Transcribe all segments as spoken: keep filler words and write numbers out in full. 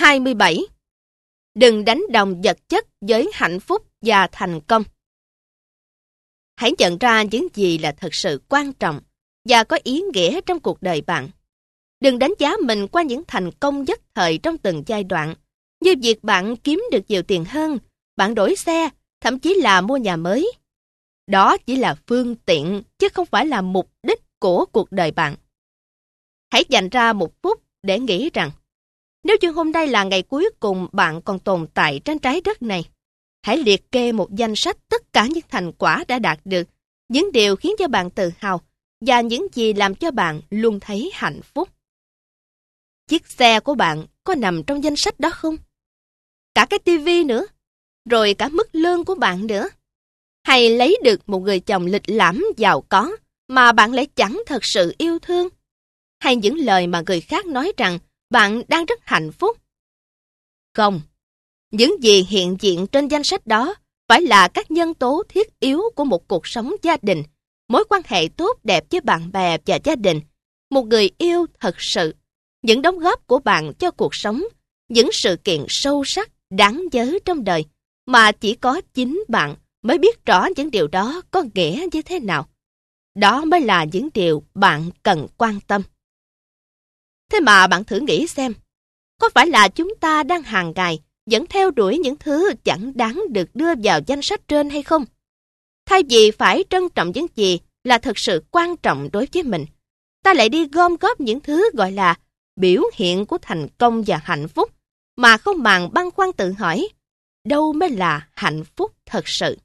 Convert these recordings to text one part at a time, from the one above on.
hai mươi bảy. Đừng đánh đồng vật chất với hạnh phúc và thành công. Hãy nhận ra những gì là thật sự quan trọng và có ý nghĩa trong cuộc đời bạn. Đừng đánh giá mình qua những thành công nhất thời trong từng giai đoạn, như việc bạn kiếm được nhiều tiền hơn, bạn đổi xe, thậm chí là mua nhà mới. Đó chỉ là phương tiện, chứ không phải là mục đích của cuộc đời bạn. Hãy dành ra một phút để nghĩ rằng, nếu như hôm nay là ngày cuối cùng bạn còn tồn tại trên trái đất này, hãy liệt kê một danh sách tất cả những thành quả đã đạt được, những điều khiến cho bạn tự hào và những gì làm cho bạn luôn thấy hạnh phúc. Chiếc xe của bạn có nằm trong danh sách đó không? Cả cái tivi nữa, rồi cả mức lương của bạn nữa. Hay lấy được một người chồng lịch lãm giàu có mà bạn lại chẳng thật sự yêu thương? Hay những lời mà người khác nói rằng bạn đang rất hạnh phúc? Không, những gì hiện diện trên danh sách đó phải là các nhân tố thiết yếu của một cuộc sống gia đình, mối quan hệ tốt đẹp với bạn bè và gia đình, một người yêu thật sự, những đóng góp của bạn cho cuộc sống, những sự kiện sâu sắc, đáng nhớ trong đời, mà chỉ có chính bạn mới biết rõ những điều đó có nghĩa như thế nào. Đó mới là những điều bạn cần quan tâm. Thế mà bạn thử nghĩ xem, có phải là chúng ta đang hàng ngày vẫn theo đuổi những thứ chẳng đáng được đưa vào danh sách trên hay không? Thay vì phải trân trọng những gì là thực sự quan trọng đối với mình, ta lại đi gom góp những thứ gọi là biểu hiện của thành công và hạnh phúc, mà không màng băn khoăn tự hỏi, đâu mới là hạnh phúc thật sự?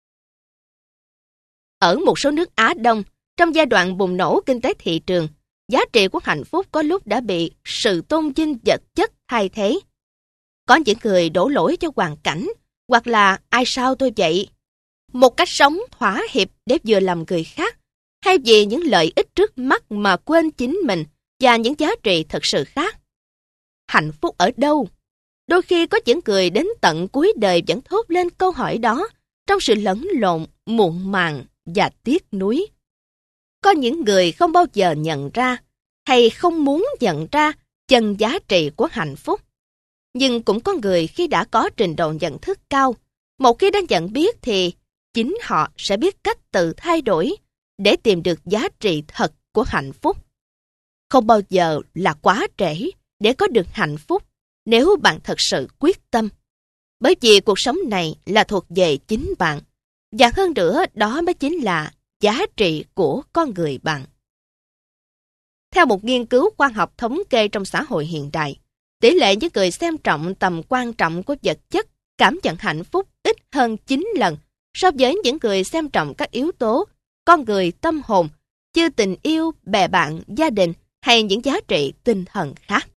Ở một số nước Á Đông, trong giai đoạn bùng nổ kinh tế thị trường, giá trị của hạnh phúc có lúc đã bị sự tôn vinh vật chất thay thế. Có những người đổ lỗi cho hoàn cảnh, hoặc là ai sao tôi vậy, một cách sống thỏa hiệp để vừa làm người khác, hay vì những lợi ích trước mắt mà quên chính mình và những giá trị thật sự khác. Hạnh phúc ở đâu? Đôi khi có những người đến tận cuối đời vẫn thốt lên câu hỏi đó trong sự lẫn lộn, muộn màng và tiếc nuối. Có những người không bao giờ nhận ra hay không muốn nhận ra chân giá trị của hạnh phúc. Nhưng cũng có người khi đã có trình độ nhận thức cao, một khi đã nhận biết thì chính họ sẽ biết cách tự thay đổi để tìm được giá trị thật của hạnh phúc. Không bao giờ là quá trễ để có được hạnh phúc nếu bạn thật sự quyết tâm. Bởi vì cuộc sống này là thuộc về chính bạn, và hơn nữa đó mới chính là giá trị của con người bạn. Theo một nghiên cứu khoa học thống kê trong xã hội hiện đại, tỷ lệ những người xem trọng tầm quan trọng của vật chất cảm nhận hạnh phúc ít hơn chín lần so với những người xem trọng các yếu tố con người, tâm hồn, như tình yêu, bè bạn, gia đình hay những giá trị tinh thần khác.